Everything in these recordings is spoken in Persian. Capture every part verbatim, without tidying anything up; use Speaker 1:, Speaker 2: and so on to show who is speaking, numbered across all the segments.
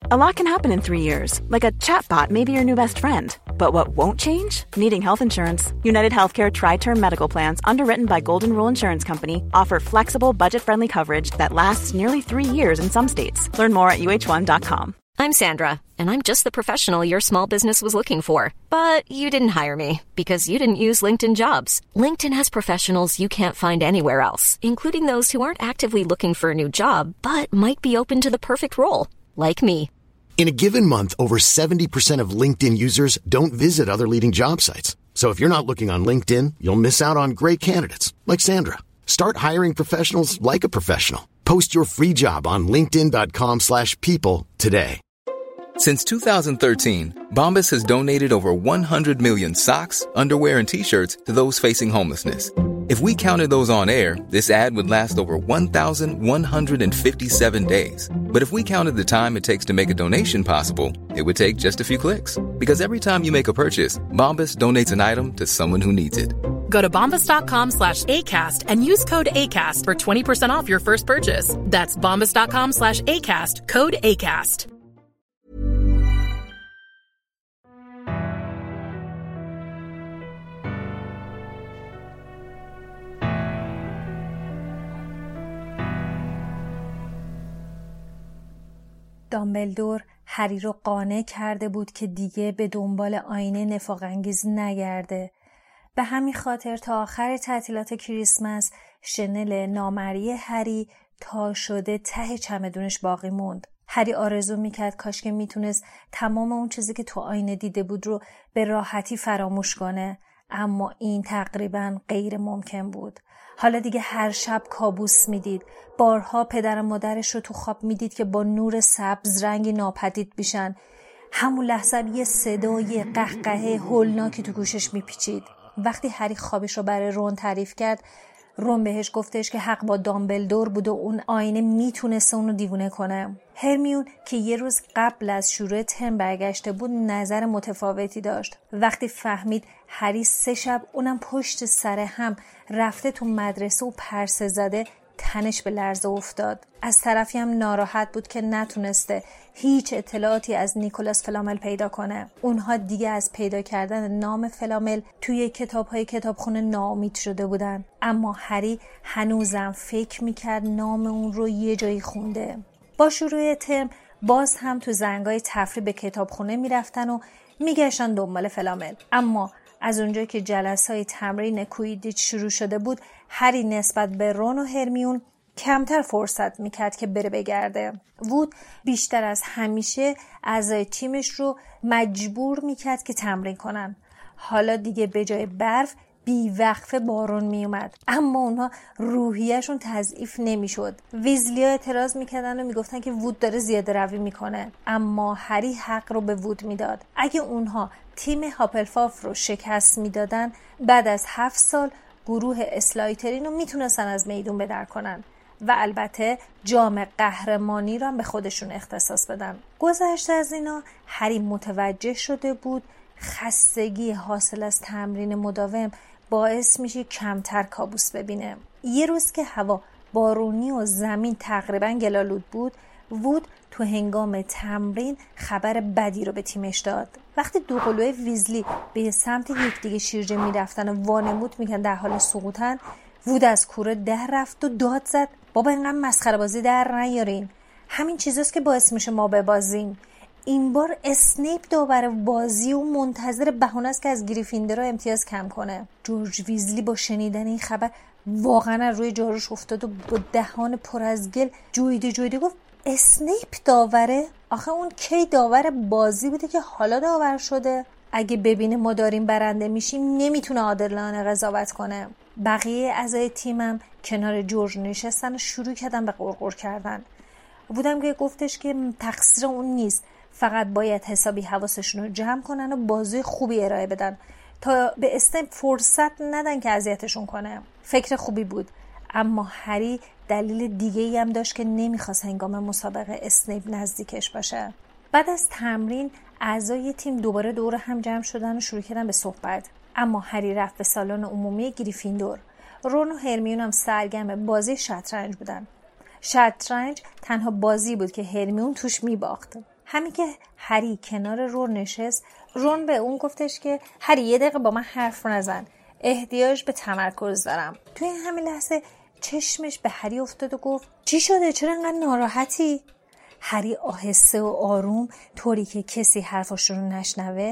Speaker 1: A lot can happen in three years, like a chatbot may be your new best friend. But what won't change? Needing health insurance. United Healthcare Tri-Term Medical Plans, underwritten by Golden Rule Insurance Company, offer flexible, budget-friendly coverage that lasts nearly three years in some states. Learn more at U H one dot com.
Speaker 2: I'm Sandra, and I'm just the professional your small business was looking for. But you didn't hire me because you didn't use LinkedIn Jobs. LinkedIn has professionals you can't find anywhere else, including those who aren't actively looking for a new job, but might be open to the perfect role, like me.
Speaker 3: In a given month, over seventy percent of LinkedIn users don't visit other leading job sites. So if you're not looking on LinkedIn, you'll miss out on great candidates like Sandra. Start hiring professionals like a professional. Post your free job on linkedin dot com slash people today.
Speaker 4: Since two thousand thirteen, Bombas has donated over one hundred million socks, underwear, and T-shirts to those facing homelessness. If we counted those on air, this ad would last over one thousand one hundred fifty-seven days. But if we counted the time it takes to make a donation possible, it would take just a few clicks. Because every time you make a purchase, Bombas donates an item to someone who needs it.
Speaker 5: Go to bombas dot com slash ACAST and use code ACAST for twenty percent off your first purchase. That's bombas dot com slash ACAST, code ACAST.
Speaker 6: دامبلدور هری رو قانع کرده بود که دیگه به دنبال آینه نفاق‌انگیز نگرده. به همین خاطر تا آخر تعطیلات کریسمس شنل نامری هری تا شده ته چمدونش باقی موند. هری آرزو میکرد کاش که میتونست تمام اون چیزی که تو آینه دیده بود رو به راحتی فراموش کنه، اما این تقریباً غیر ممکن بود. حالا دیگه هر شب کابوس میدید. بارها پدر و مادرش رو تو خواب میدید که با نور سبز رنگی ناپدید میشن. همون لحظه یه صدای قهقهه هولناکی تو گوشش میپیچید. وقتی هری خوابش رو برای رون تعریف کرد، رون بهش گفتش که حق با دامبلدور بود و اون آینه میتونسته اونو دیوونه کنه. هرمیون که یه روز قبل از شروع ترم برگشته بود نظر متفاوتی داشت. وقتی فهمید هری سه شب اونم پشت سر هم رفته تو مدرسه و پرسه زده، تنش به لرزه افتاد. از طرفی هم ناراحت بود که نتونسته هیچ اطلاعاتی از نیکولاس فلامل پیدا کنه. اونها دیگه از پیدا کردن نام فلامل توی کتاب‌های کتابخونه ناامید شده بودن، اما هری هنوزم فکر میکرد نام اون رو یه جایی خونده. با شروع ترم باز هم تو زنگای تفریح به کتابخونه میرفتن و میگشتن دنبال فلامل، اما از اونجایی که جلسه‌های تمرین کویدیچ شروع شده بود، هری نسبت به رون و هرمیون کمتر فرصت میکرد که بره بگرده. وود بیشتر از همیشه اعضای تیمش رو مجبور میکرد که تمرین کنن. حالا دیگه به جای برف بیوقفه بارون میومد، اما اونها روحیه‌شون تضعیف نمیشد. ویزلیا اعتراض میکردن و میگفتن که وود داره زیاده روی میکنه، اما هری حق رو به وود میداد. اگه اونها تیم هاپلفاف رو شکست میدادن، بعد از هفت سال گروه اسلایترین رو میتونستن از میدون بدر کنن و البته جام قهرمانی رو هم به خودشون اختصاص بدن. گذشته از اینا هری متوجه شده بود خستگی حاصل از تمرین مداوم باعث میشه کمتر کابوس ببینه. یه روز که هوا بارونی و زمین تقریبا گلالود بود، وود تو هنگام تمرین خبر بدی رو به تیمش داد. وقتی دو قلوه ویزلی به سمت یکدیگه شیرجه میرفتن و وانمود میکن در حال سقوطن، وود از کوره در رفت و داد زد بابا اینقدر مسخره بازی در نیارین، همین چیزاست که باعث میشه ما ببازیم. این بار اسنیپ داور بازی و منتظر بهونه است که از گریفیندور امتیاز کم کنه. جورج ویزلی با شنیدن این خبر واقعا روی جاروش افتاد و با دهان پر از گل جویده جویده گفت اسنیپ داوره؟ آخه اون کی داور بازی بوده که حالا داور شده؟ اگه ببینه ما داریم برنده میشیم نمیتونه عادلانه قضاوت کنه. بقیه اعضای تیمم کنار جورج نشستن و شروع کردن به غرغر کردن. بودم که گفتش که تقصیر اون نیست، فقط باید حسابی حواسشون رو جمع کنن و بازی خوبی ارائه بدن تا به اسنیپ فرصت ندن که اذیتشون کنه. فکر خوبی بود، اما هری دلیل دیگه‌ای هم داشت که نمیخواست هنگام مسابقه اسنیپ نزدیکش باشه. بعد از تمرین اعضای تیم دوباره دور هم جمع شدن و شروع کردن به صحبت، اما هری رفت به سالن عمومی گریفیندور. رون و هرمیون هم سرگرم بازی شطرنج بودن. شطرنج تنها بازی بود که هرمیون توش میباخت. همین که هری کنار رون نشست، رون به اون گفتش که هری یه دقیقه با من حرف نزن، احتیاج به تمرکز دارم. توی همین لحظه چشمش به هری افتاد و گفت چی شده؟ چرا انقدر ناراحتی؟ هری آهسته و آروم، طوری که کسی حرفاش رو نشنوه،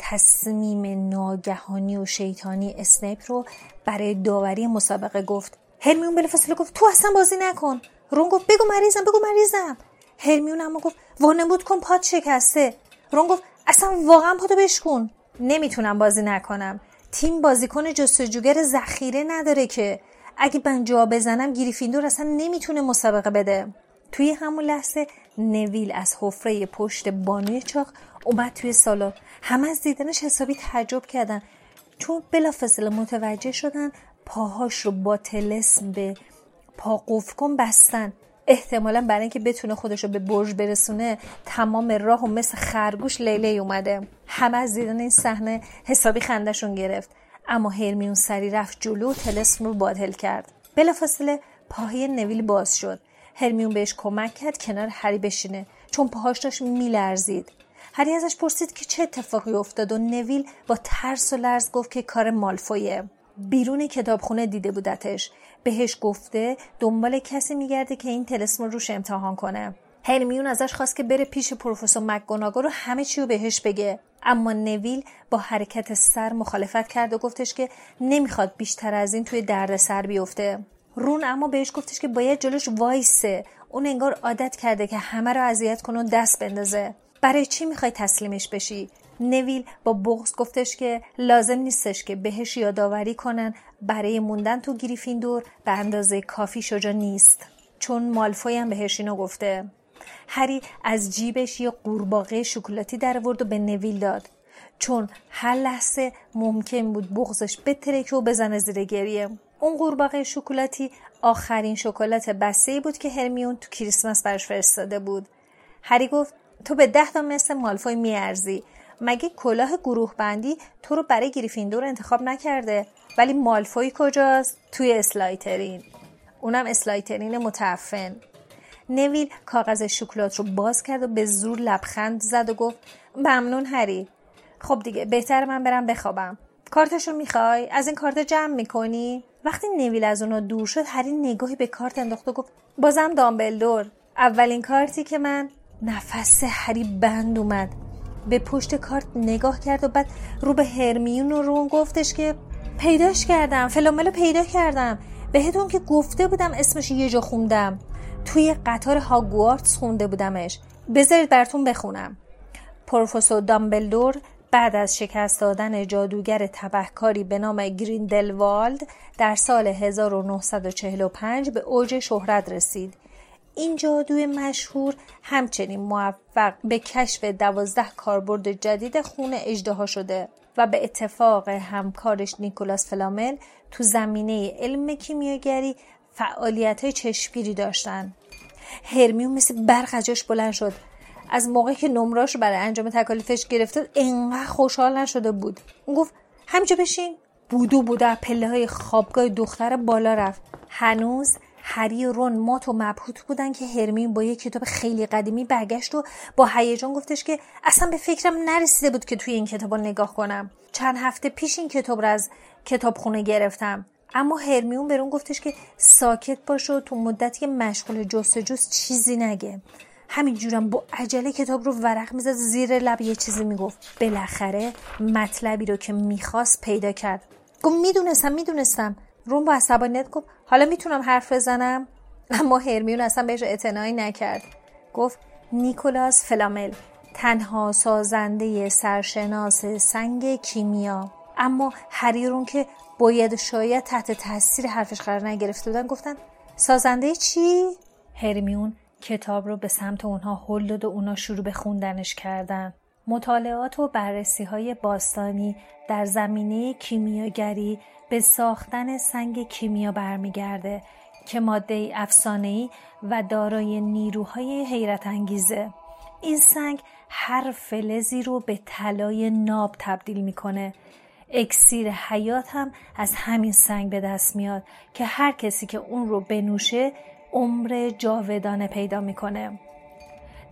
Speaker 6: تصمیم ناگهانی و شیطانی اسنیپ رو برای داوری مسابقه گفت. هرمیون بلافاصله گفت تو اصلا بازی نکن. رون گفت بگو مریضم بگو مریضم. هرمیون اما گفت وانمود کن پات شکسته. رون گفت اصلا واقعا پاتو بشکن. نمیتونم بازی نکنم. تیم بازیکن جستجوگر ذخیره نداره که اگه من جا بزنم گریفیندور اصلا نمیتونه مسابقه بده. توی همون لحظه نویل از حفره پشت بانوی چاق اومد توی سالن. همه از دیدنش حسابی تعجب کردن، چون بلافاصله متوجه شدن پاهاش رو با طلسم به پا قفل کن بستن. احتمالاً برای اینکه بتونه خودش رو به برج برسونه تمام راه و مثل خرگوش لیلی اومده. همه از دیدن این صحنه حسابی خندشون گرفت، اما هرمیون سری رفت جلو و طلسم رو باطل کرد. بلافاصله پاهای نویل باز شد. هرمیون بهش کمک کرد کنار هری بشینه، چون پاهاش داشت میلرزید. هری ازش پرسید که چه اتفاقی افتاد و نویل با ترس و لرز گفت که کار مالفویه. بیرون کتابخونه دیده بودتش. بهش گفته دنبال کسی میگرده که این طلسم رو روش امتحان کنه. هرمیون ازش خواست که بره پیش پروفسور مکگوناگل و همه چی رو بهش بگه، اما نویل با حرکت سر مخالفت کرد و گفتش که نمیخواد بیشتر از این توی دردسر بیفته. رون اما بهش گفتش که باید جلوش وایسه. اون انگار عادت کرده که همه رو اذیت کنه و دست بندازه. برای چی میخوای تسلیمش بشی؟ نویل با بغض گفتش که لازم نیستش که بهش یادآوری کنن برای موندن تو گریفیندور به اندازه کافی شجاع نیست، چون مالفوی هم بهش اینو گفته. هری از جیبش یه قورباغه شکلاتی در آورد و به نویل داد، چون هر لحظه ممکن بود بغضش بترکه و بزنه زیر گریه. اون قورباغه شکلاتی آخرین شکلات بسته‌ای بود که هرمیون تو کریسمس براش فرستاده بود. هری گفت تو به ده تا مثل مالفوی میارزی. مگه کلاه گروه بندی تو رو برای گریفیندور انتخاب نکرده؟ ولی مالفوی کجاست؟ توی اسلایترین. اونم اسلایترین متعفن. نویل کاغذ شکلات رو باز کرد و به زور لبخند زد و گفت ممنون هری. خب دیگه بهتر من برم بخوابم. کارتشو میخوای؟ از این کارت جمع میکنی؟ وقتی نویل از اونو دور شد، هری نگاهی به کارت انداخت و گفت بازم دامبلدور. اولین کارتی که من. نفس هری بند اومد. به پشت کارت نگاه کرد و بعد رو به هرمیون و رون گفتش که پیداش کردم، فلاملو پیدا کردم. بهتون که گفته بودم اسمش یه جا خوندم. توی قطار هاگوارتس خونده بودمش. بذارید براتون بخونم. پروفسور دامبلدور بعد از شکست دادن جادوگر تبهکاری به نام گریندلوالد در سال هزار و نهصد و چهل و پنج به اوج شهرت رسید. این جادوی مشهور همچنین موفق به کشف دوازده کاربرد جدید خون اژدها شده و به اتفاق همکارش نیکولاس فلامل تو زمینه علم کیمیاگری فعالیت‌های چشمگیری داشتن. هرمیون مثل برق از جاش بلند شد. از موقعی که نمره‌اش برای انجام تکالیفش گرفته انقدر خوشحال نشده بود. اون گفت همینجا بشین. بودو بوده پله‌های خوابگاه دختر بالا رفت. هنوز هری و رون مات و مبهوت بودن که هرمیون با یک کتاب خیلی قدیمی برگشت و با هیجان گفتش که اصلا به فکرم نرسیده بود که توی این کتابو نگاه کنم. چند هفته پیش این کتاب رو از کتابخونه گرفتم. اما هرمیون برون گفتش که ساکت باش و تو مدتی که مشغول جستجوست چیزی نگه. همینجورم با عجله کتاب رو ورق میزد زیر لب یه چیزی میگفت. بالاخره مطلبی رو که میخواست پیدا کرد. گفت میدونستم میدونستم. رون با عصبانیت گفت حالا میتونم حرف بزنم؟ اما هرمیون اصلا بهش اعتنایی نکرد. گفت نیکولاس فلامل، تنها سازنده سرشناس سنگ کیمیا. اما هری رون که باید شاید تحت تاثیر حرفش قرار نگرفته بودن گفتن سازنده چی؟ هرمیون کتاب رو به سمت اونها هل داد و اونا شروع به خوندنش کردن. مطالعات و بررسی‌های باستانی در زمینه کیمیاگری به ساختن سنگ کیمیا برمیگرده که ماده افسانه‌ای و دارای نیروهای حیرت انگیزه. این سنگ هر فلزی رو به طلای ناب تبدیل میکنه. اکسیر حیات هم از همین سنگ به دست میاد که هر کسی که اون رو بنوشه عمر جاودانه پیدا میکنه.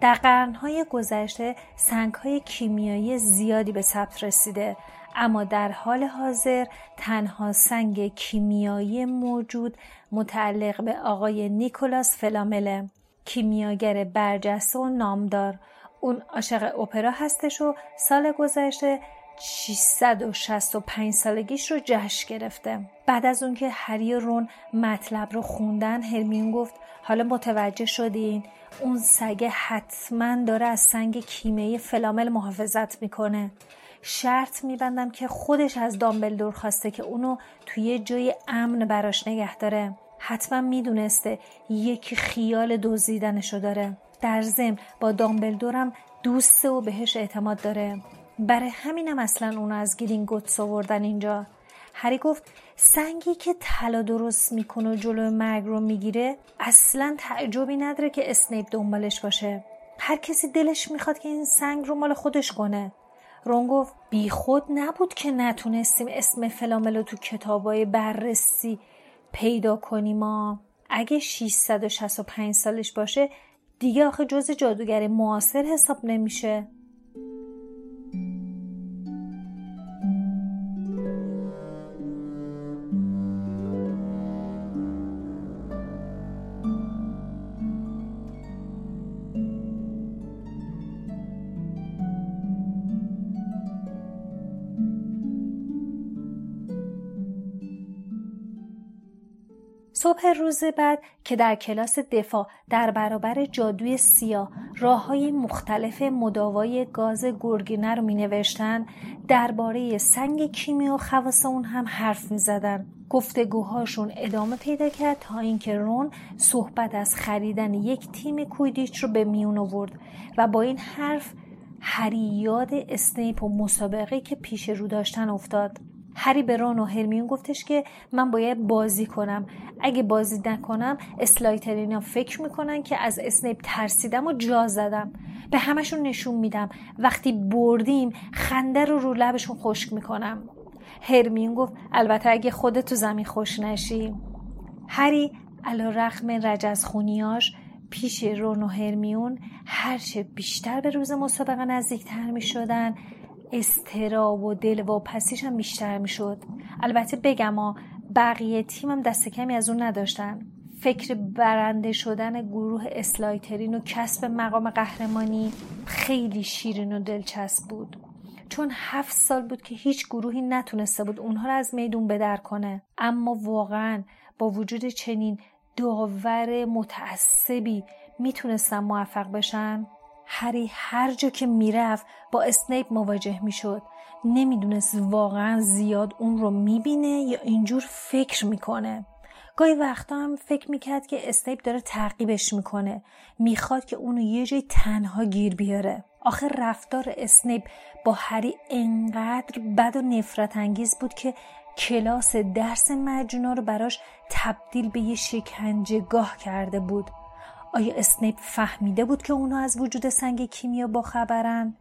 Speaker 6: در قرنهای گذشته سنگهای کیمیایی زیادی به ثبت رسیده، اما در حال حاضر تنها سنگ کیمیایی موجود متعلق به آقای نیکولاس فلامله، کیمیاگر برجسته و نامدار. اون عاشق اپرا هستش و سال گذشته ششصد و شصت و پنج سالگیش رو جشن گرفته. بعد از اون که هری و رون مطلب رو خوندن، هرمیون گفت حالا متوجه شدین؟ اون سگ حتما داره از سنگ کیمیایی فلامل محافظت میکنه. شرط میبندم که خودش از دامبلدور خواسته که اونو توی جای امن براش نگه داره. حتما میدونسته یکی خیال دزدیدنشو داره. در ضمن با دامبلدورم دوسته و بهش اعتماد داره. برای همینم اصلا اونو از گرینگوتس آوردن اینجا. هری گفت سنگی که طلا درست میکنه و جلوی مرگ رو میگیره اصلا تعجبی نداره که اسنیپ دنبالش باشه. هر کسی دلش میخواد که این سنگ رو مال خودش کنه. رون گفت بی خود نبود که نتونستیم اسم فلامل رو تو کتابای بررسی پیدا کنیم. ما اگه ششصد و شصت و پنج سالش باشه دیگه آخه جز جادوگر معاصر حساب نمیشه. صبح روز بعد که در کلاس دفاع در برابر جادوی سیاه راه‌های مختلف مداوای گاز گورگینه رو می‌نوشتن، درباره سنگ کیمیا و خواص اون هم حرف می‌زدن. گفتگوهاشون ادامه پیدا کرد تا اینکه رون صحبت از خریدن یک تیم کویدیچ رو به میون آورد و با این حرف هری یاد اسنیپ و مسابقه که پیش رو داشتن افتاد. هری به رون و هرمیون گفتش که من باید بازی کنم. اگه بازی نکنم اسلایترینا فکر میکنن که از اسنیپ ترسیدم و جا زدم. به همشون نشون میدم وقتی بردیم خنده رو رو لبشون خشک میکنم. هرمیون گفت البته اگه خودت تو زمین خوش نشی. هری علیرغم رجزخونیاش پیش رون و هرمیون هرچه بیشتر به روز مسابقه نزدیکتر میشدن اضطراب و دلواپسیش هم بیشتر میشد. البته بگم ها بقیه تیمم دست کمی از اون نداشتن. فکر برنده شدن گروه اسلایترین و کسب مقام قهرمانی خیلی شیرین و دلچسب بود، چون هفت سال بود که هیچ گروهی نتونسته بود اونها رو از میدون بدر کنه. اما واقعا با وجود چنین داور متعصبی میتونستن موفق بشن. هری هر جا که میرفت با اسنیپ مواجه میشد. نمیدونست واقعا زیاد اون رو میبینه یا اینجور فکر میکنه. گاهی وقتا هم فکر میکرد که اسنیپ داره تعقیبش میکنه، میخواد که اونو یه جای تنها گیر بیاره. آخه رفتار اسنیپ با هری انقدر بد و نفرت انگیز بود که کلاس درس مجنونا رو براش تبدیل به یه شکنجهگاه کرده بود. آیا اسنیپ فهمیده بود که اونا از وجود سنگ کیمیا باخبرن؟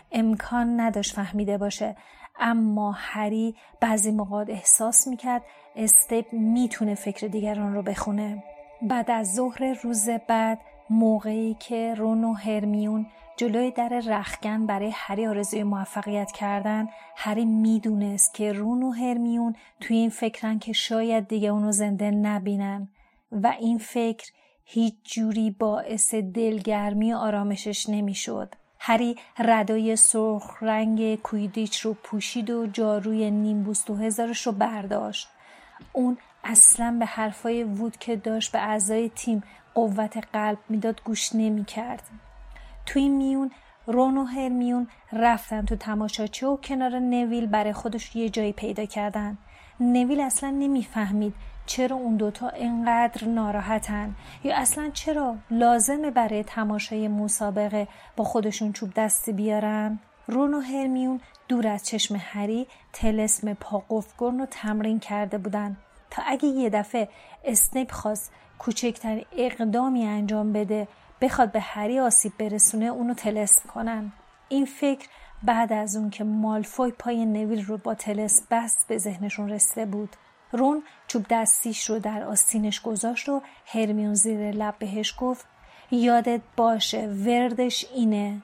Speaker 6: امکان نداشت فهمیده باشه، اما هری بعضی موقع احساس میکرد اسنیپ میتونه فکر دیگران رو بخونه. بعد از ظهر روز بعد، موقعی که رون و هرمیون جلوی در رختکن برای هری آرزوی موفقیت کردن، هری میدونست که رون و هرمیون توی این فکرن که شاید دیگه اونو زنده نبینن و این فکر هیچ جوری باعث دلگرمی و آرامشش نمیشد. هری ردای سرخ رنگ کویدیچ رو پوشید و جاروی نیمبوس دو هزارش رو برداشت. اون اصلا به حرفای وود که داشت به اعضای تیم قوت قلب میداد گوش نمی کرد. توی میون رون و هرمیون رفتن تو تماشاچی و کنار نویل برای خودش یه جایی پیدا کردن. نویل اصلا نمیفهمید چرا اون دوتا انقدر ناراحتن یا اصلا چرا لازمه برای تماشای مسابقه با خودشون چوب دستی بیارن. رون و هرمیون دور از چشم هری طلسم پاقفگرن رو تمرین کرده بودن تا اگه یه دفعه اسنیپ خواست کوچکترین اقدامی انجام بده بخواد به هری آسیب برسونه اونو طلسم کنن. این فکر بعد از اون که مالفوی پای نویل رو با طلسم بست به ذهنشون رسیده بود. رون چوب دستیش رو در آستینش گذاشت و هرمیون زیر لب بهش گفت یادت باشه وردش اینه،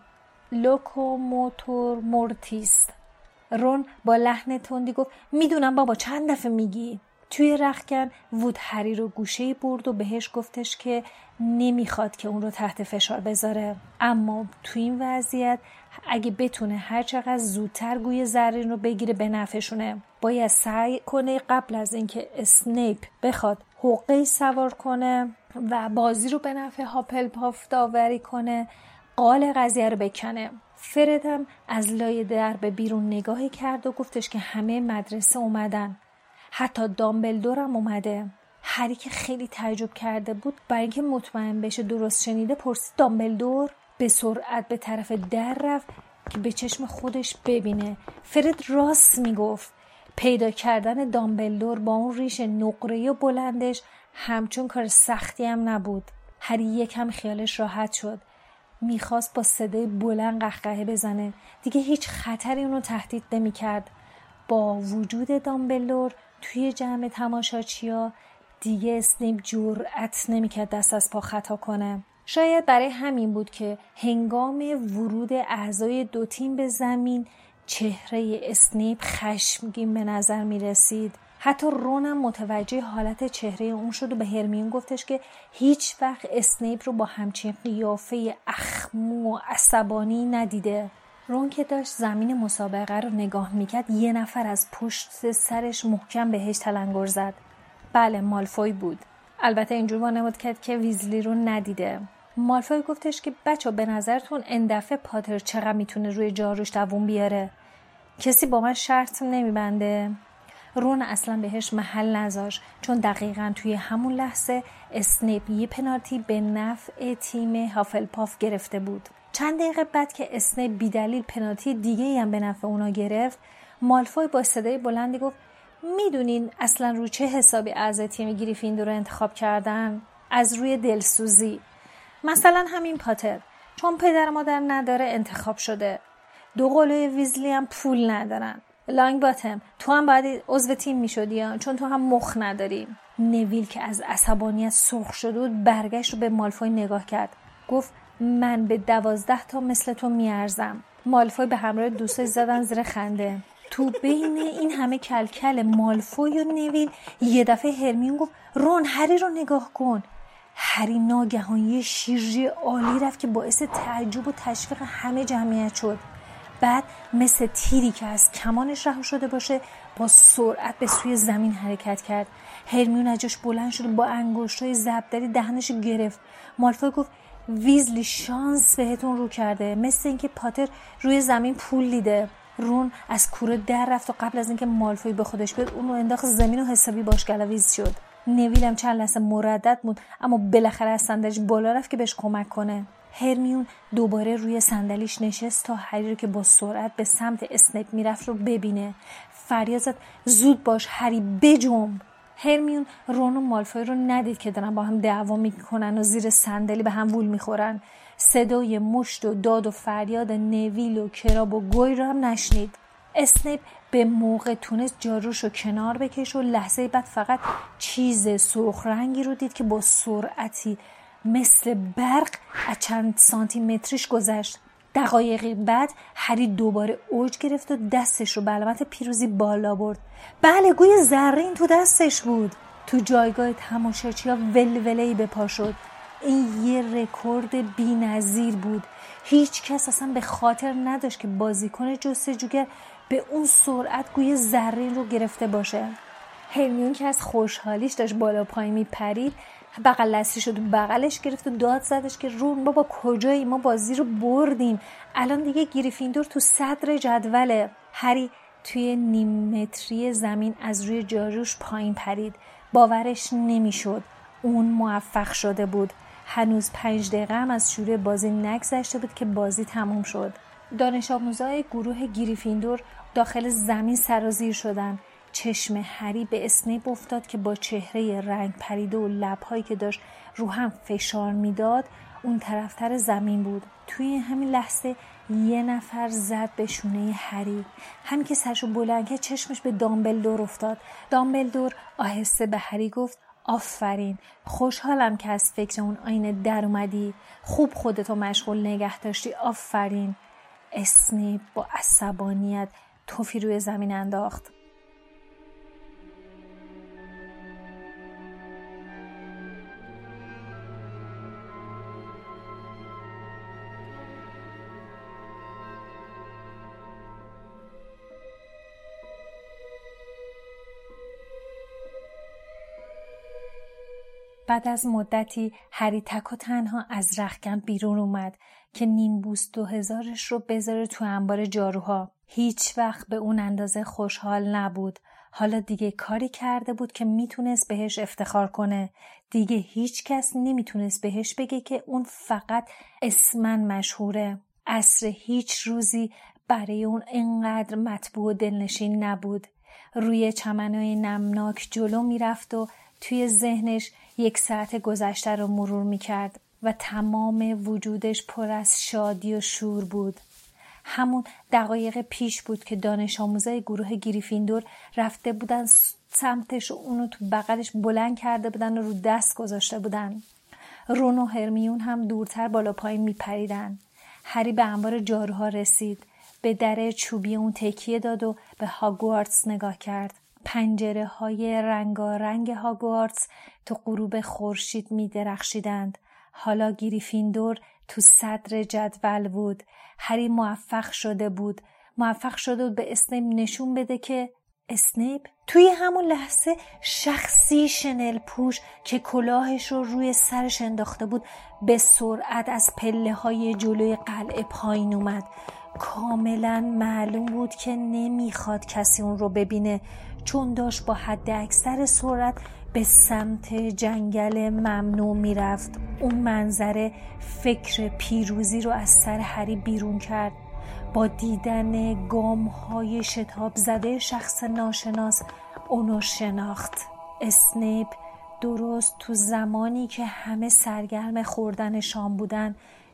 Speaker 6: لوکوموتور مورتیس. رون با لحن تندی گفت میدونم بابا، چند دفعه میگی. توی رختکن وود هری رو گوشه‌ای برد و بهش گفتش که نمیخواد که اون رو تحت فشار بذاره، اما توی این وضعیت اگه بتونه هر چقدر زودتر گوی زرین رو بگیره به نفعشونه. باید سعی کنه قبل از اینکه اسنیپ بخواد حقه‌ای سوار کنه و بازی رو به نفع هافلپاف داوری کنه، قال قضیه رو بکنه. فرد هم از لای در به بیرون نگاهی کرد و گفتش که همه مدرسه اومدن، حتی دامبلدور هم اومده. هری که خیلی تعجب کرده بود، برای اینکه مطمئن بشه درست شنیده پرسید دامبلدور؟ به سرعت به طرف در رفت که به چشم خودش ببینه. فرد راست میگفت. پیدا کردن دامبلدور با اون ریش نقره‌ای و بلندش همچون کار سختی هم نبود. هری یکم خیالش راحت شد. میخواست با صدای بلند قهقهه بزنه. دیگه هیچ خطری اونو تهدید نمی‌کرد. با وجود دامبلدور توی جمع تماشاچیا دیگه اسنیپ جرأت نمی‌کرد دست از پا خطا کنه. شاید برای همین بود که هنگام ورود اعضای دو تیم به زمین چهره اسنیپ خشمگین به نظر می رسید. حتی رون هم متوجه حالت چهره اون شد و به هرمیون گفتش که هیچ وقت اسنیپ رو با همچین قیافه اخمو و عصبانی ندیده. رون که داشت زمین مسابقه رو نگاه میکرد یه نفر از پشت سرش محکم بهش تلنگر زد. بله، مالفوی بود. البته اینجور وانمود کرد که ویزلی رو ندیده. مالفوی گفتش که بچه به نظرتون این دفعه پاتر چقدر میتونه روی جاروش دووم بیاره؟ کسی با من شرط نمیبنده؟ رون اصلا بهش محل نذاشت، چون دقیقاً توی همون لحظه اسنیپ یه پنالتی به نفع تیم هافلپاف گرفته بود. چند دقیقه بعد که اسنیپ بیدلیل پنالتی دیگه هم به نفع اونا گرفت، مالفوی با صدای بلندی گفت میدونین اصلا رو چه حسابی اعضای تیم گریفیندور رو انتخاب کردن؟ از روی دلسوزی. مثلا همین پاتر، چون پدر مادر نداره انتخاب شده. دو قلوی ویزلی هم پول ندارن. لانگ باتم، تو هم باید عضو تیم میشدی چون تو هم مخ نداری. نویل که از عصبانیت سرخ شده بود برگشت و به مالفوی نگاه کرد. گفت من به دوازده تا مثل تو میارزم. مالفوی به همراه دوستای زدن زیر خنده. تو بین این همه کلکل مالفوی و نویل یه دفعه هرمیون گفت رون هری رو نگاه کن. هری ناگهان یه شیرجی عالی رفت که باعث تعجب و تشویق همه جمعیت شد. بعد مثل تیری که از کمانش رها شده باشه با سرعت به سوی زمین حرکت کرد. هرمیون از جاش بلند شد و با انگشتای زبدری دهنش گرفت. مالفوی گفت ویزلی شانس بهتون رو کرده، مثل اینکه پاتر روی زمین پول دیده. رون از کوره در رفت و قبل از اینکه مالفوی به خودش بیاد اون رو انداخت زمین و حسابی باش گلاویز شد. نویل هم چند لحظه مردد بود، اما بالاخره از صندلیش بالا رفت که بهش کمک کنه. هرمیون دوباره روی صندلیش نشست تا هری رو که با سرعت به سمت اسنیپ میرفت رو ببینه. فریاد زد زود باش هری، بجنب. هرمیون رون و مالفوی رو ندید که دارن با هم دعوا میکنن و زیر صندلی به هم وول میخورن. صدای مشت و داد و فریاد نویل و کراب و گوی رو هم نشنید. اسنیپ به موقع تونست جاروش رو کنار بکشه و لحظه بعد فقط چیز سرخ رنگی رو دید که با سرعتی مثل برق از چند سانتی متریش گذشت. دقایقی بعد هری دوباره اوج گرفت و دستش رو به علامت پیروزی بالا برد. بله، گوی زرین تو دستش بود. تو جایگاه تماشاچی‌ها ولوله‌ای به پا شد. این یه رکورد بی‌نظیر بود. هیچ کس اصلا به خاطر نداشت که بازیکن جستجوگر به اون سرعت گوی زرین رو گرفته باشه. هرمیون که از خوشحالیش داشت بالا پای میپرید، بغل دستی شد و بغلش گرفت و داد زدش که رون بابا کجایی؟ ما بازی رو بردیم، الان دیگه گریفیندور تو صدر جدوله. هری توی نیم متری زمین از روی جاروش پایین پرید. باورش نمیشد اون موفق شده بود. هنوز پنج دقیقه هم از شروع بازی نگذشته بود که بازی تموم شد. دانش آموزای گروه گریفیندور داخل زمین سرازیر شدن. چشم هری به اسنیپ افتاد که با چهره رنگ پریده و لب‌هایی که داشت رو هم فشار میداد اون طرفتر زمین بود. توی همین لحظه یه نفر زد به شونه هری. همین که سرشو بلند کرد چشمش به دامبلدور افتاد. دامبلدور آهسته به هری گفت آفرین، خوشحالم که از فکر اون آینه در اومدی. خوب خودتو مشغول نگه داشتی. آفرین. اسنیپ با عصبانیت توفی روی زمین انداخت. بعد از مدتی هری تک و تنها از رختکن بیرون اومد که نیمبوس دو هزارش رو بذاره تو انبار جاروها. هیچ وقت به اون اندازه خوشحال نبود. حالا دیگه کاری کرده بود که میتونست بهش افتخار کنه. دیگه هیچ کس نمیتونست بهش بگه که اون فقط اسمن مشهوره. عصر هیچ روزی برای اون اینقدر مطبوع و دلنشین نبود. روی چمنای نمناک جلو میرفت و توی ذهنش یک ساعت گذشته رو مرور میکرد و تمام وجودش پر از شادی و شور بود. همون دقایق پیش بود که دانش آموزای گروه گریفیندور رفته بودن سمتش و اونو تو بغلش بلند کرده بودن و رو دست گذاشته بودن. رون و هرمیون هم دورتر بالا پایین میپریدن. هری به انبار جاروها رسید. به در چوبی اون تکیه داد و به هاگوارتس نگاه کرد. پنجره های رنگارنگ هاگوارتس تو غروب خورشید می درخشیدند. حالا گریفیندور تو صدر جدول بود. هری موفق شده بود. موفق شده بود به اسنیپ نشون بده که اسنیپ توی همون لحظه شخصی شنل پوش که کلاهش رو روی سرش انداخته بود به سرعت از پله های جلوی قلعه پایین اومد. کاملا معلوم بود که نمیخواد کسی اون رو ببینه، چون داشت با حد اکثر سرعت به سمت جنگل ممنوع میرفت. اون منظره فکر پیروزی رو از سر هری بیرون کرد. با دیدن گام‌های شتاب زده شخص ناشناس اونو شناخت. اسنیپ درست تو زمانی که همه سرگرم خوردن شام بودن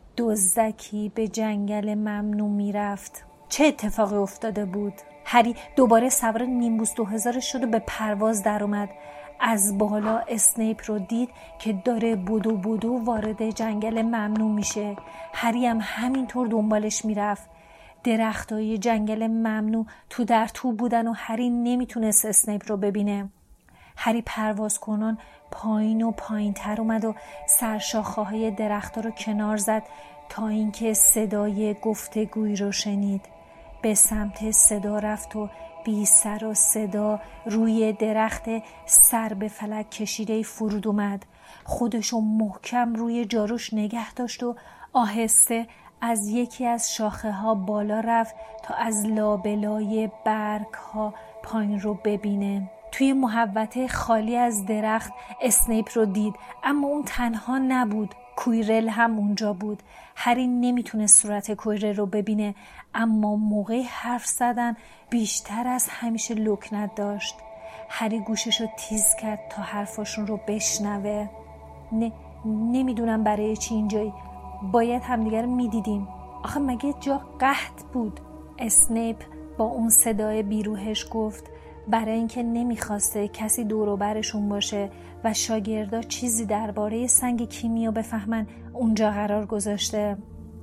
Speaker 6: دزدکی به جنگل ممنوع میرفت. چه اتفاقی افتاده بود؟ هری دوباره سوار نیمبوس دو هزار شد و به پرواز در اومد. از بالا اسنیپ رو دید که داره بودو بودو وارد جنگل ممنوع میشه. هری هم همینطور دنبالش میرفت. درختای جنگل ممنوع تو در تو بودن و هری نمیتونست اسنیپ رو ببینه. هری پرواز کنان پایین و پایین تر اومد و سرشاخه های درخت رو کنار زد تا اینکه صدای گفتگویی رو شنید. به سمت صدا رفت و بی سر و صدا روی درخت سر به فلک کشیده فرود اومد. خودشو محکم روی جاروش نگه داشت و آهسته از یکی از شاخه ها بالا رفت تا از لابلای برگ ها پایین رو ببینه. توی محوطه خالی از درخت اسنیپ رو دید، اما اون تنها نبود. کویرل هم اونجا بود. هری نمیتونه صورت کویرل رو ببینه، اما موقع حرف زدن بیشتر از همیشه لکنت داشت. هری گوشش رو تیز کرد تا حرفاشون رو بشنوه. نه نمیدونم برای چی اینجایی. باید همدیگر رو میدیدیم. آخه مگه جا قحط بود؟ اسنیپ با اون صدای بیروحش گفت برای اینکه نمیخواسته کسی دور و برشون باشه و شاگردا چیزی درباره سنگ کیمیا بفهمن اونجا قرار گذاشته.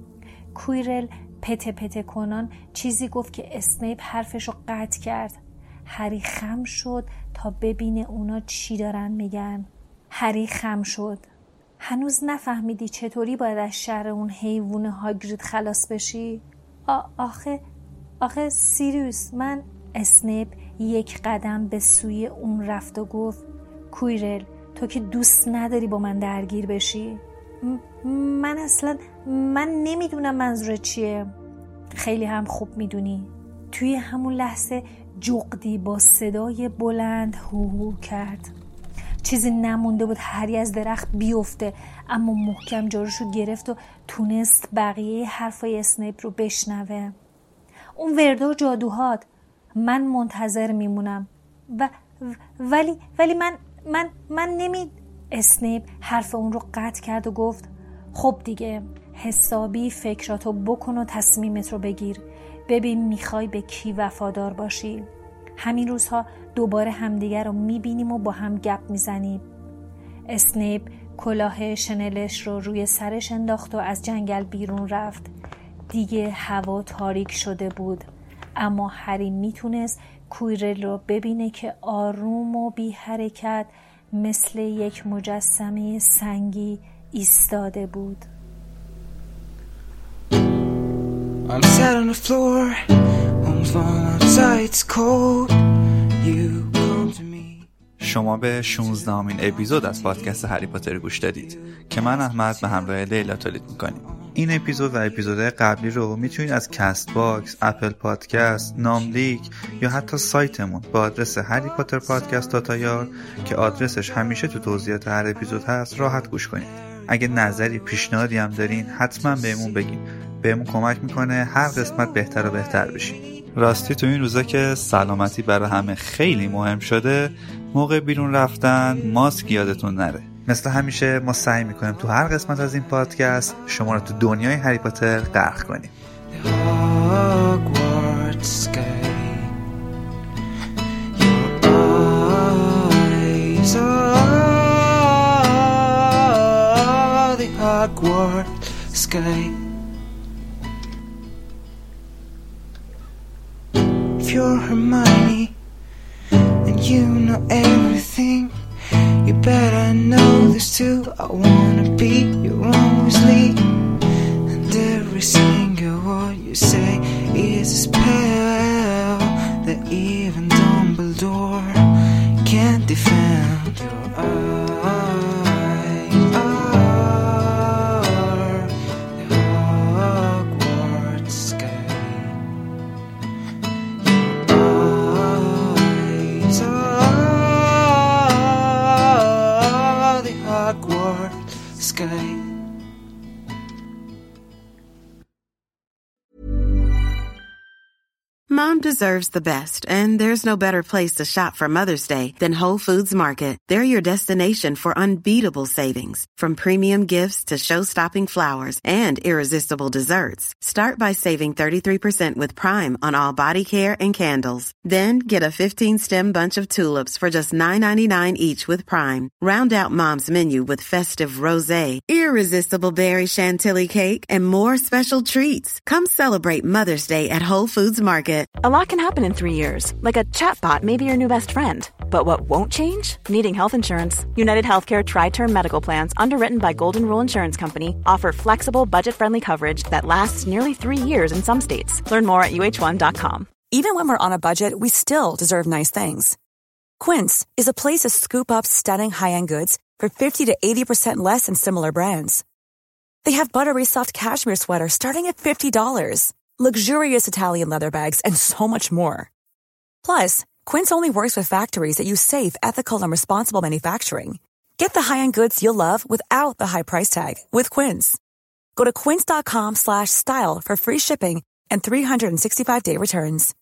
Speaker 6: کویرل پته پته کنان چیزی گفت که اسنیپ حرفشو قطع کرد. هری خم شد تا ببینه اونا چی دارن میگن. هری خم شد. هنوز نفهمیدی چطوری باید از شر اون حیوان هاگرید خلاص بشی؟ آ آخه آخه سیریوس من اسنیپ یک قدم به سوی اون رفت و گفت کویرل تو که دوست نداری با من درگیر بشی؟ من اصلا من نمیدونم منظور چیه. خیلی هم خوب میدونی. توی همون لحظه جغدی با صدای بلند هوهو کرد. چیزی نمونده بود هری از درخت بیفته، اما محکم جاروشو گرفت و تونست بقیه حرفای اسنیپ رو بشنوه. اون ورده و جادوهات، من منتظر میمونم و ولی ولی من من من نمی اسنیپ حرف اون رو قطع کرد و گفت خب دیگه حسابی فکراتو بکن و تصمیمت رو بگیر. ببین میخوای به کی وفادار باشی. همین روزها دوباره همدیگر رو میبینیم و با هم گپ میزنیم. اسنیپ کلاه شنلش رو روی سرش انداخت و از جنگل بیرون رفت. دیگه هوا تاریک شده بود، اما هری میتونست کویرل رو ببینه که آروم و بی حرکت مثل یک مجسمه سنگی ایستاده بود. I'm sat on the floor, home's warm outside, it's cold. You come to me.
Speaker 7: شما به شانزدهمین اپیزود از پادکست هری پاتر گوش دادید که من احمد به همراه لیلا تولید میکنیم. این اپیزود و اپیزودهای قبلی رو میتونید از کست باکس، اپل پادکست، ناملیک یا حتی سایتمون با آدرس هری پاتر پادکست دات آی آر که آدرسش همیشه تو توضیحات هر اپیزود هست راحت گوش کنید. اگه نظری پیشنهادی هم دارین حتما بهمون بگین. بهمون کمک میکنه هر قسمت بهتر و بهتر بشیم. راستی تو این روزا که سلامتی برای همه خیلی مهم شده، موقع بیرون رفتن ماسک یادتون نره. مثل همیشه ما سعی میکنیم تو هر قسمت از این پادکست شما رو تو دنیای هری پاتر غرق کنیم.
Speaker 8: If you're Hermione and you know everything, you better know this too. I wanna be your own Weasley, and every single word you say is a spell that even Dumbledore can't defend. Your eyes are the Hogwarts sky. Sky.
Speaker 9: Mom deserves the best, and there's no better place to shop for Mother's Day than Whole Foods Market. They're your destination for unbeatable savings, from premium gifts to show-stopping flowers and irresistible desserts. Start by saving thirty-three percent with Prime on all body care and candles. Then get a fifteen-stem bunch of tulips for just nine ninety-nine each with Prime. Round out Mom's menu with festive rosé, irresistible berry chantilly cake, and more special treats. Come celebrate Mother's Day at Whole Foods Market.
Speaker 1: A lot can happen in three years, like a chatbot may be your new best friend. But what won't change? Needing health insurance. United Healthcare Tri-Term Medical Plans, underwritten by Golden Rule Insurance Company, offer flexible, budget-friendly coverage that lasts nearly three years in some states. Learn more at U H one dot com.
Speaker 10: Even when we're on a budget, we still deserve nice things. Quince is a place to scoop up stunning high-end goods for fifty to eighty percent less than similar brands. They have buttery soft cashmere sweaters starting at fifty dollars. Luxurious Italian leather bags, and so much more. Plus, Quince only works with factories that use safe, ethical, and responsible manufacturing. Get the high-end goods you'll love without the high price tag with Quince. Go to quince dot com slash style for free shipping and three sixty-five day returns.